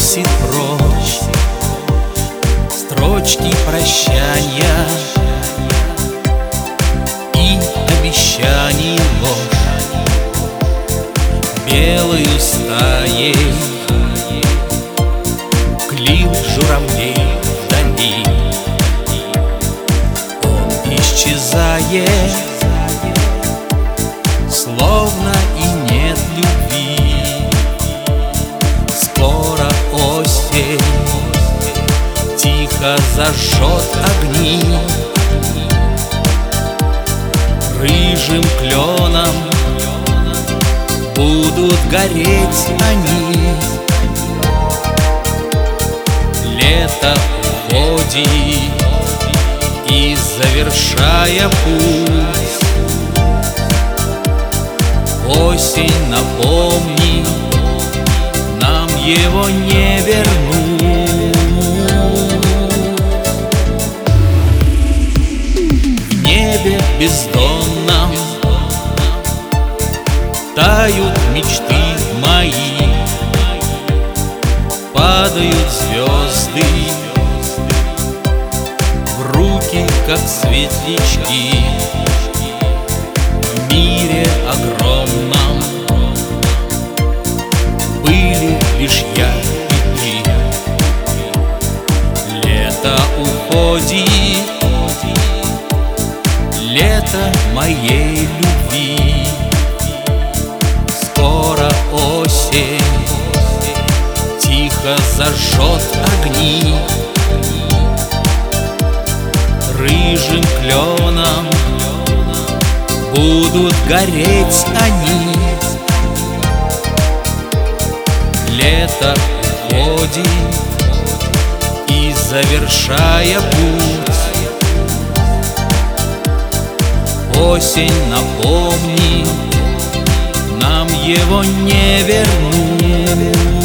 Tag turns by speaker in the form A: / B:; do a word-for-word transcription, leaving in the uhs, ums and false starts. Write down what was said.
A: уносит прочь строчки прощания и обещаний ложь. Белою стаей клин журавлей вдали, он исчезает, словно и нет любви. Скоро осень тихо зажжет огни, рыжим кленом будут гореть они. Лето уходит, и завершая путь, осень напомни, нам его не вернуть. В небе бездонном тают мечты мои, падают звезды в руки, как светлячки. В мире огромном были лишь я и ты. Лето уходит, лето моей любви. Скоро осень тихо зажжет огни, рыжим кленом будут гореть они. Лето уходит, и завершая путь, осень напомни, нам его не вернуть.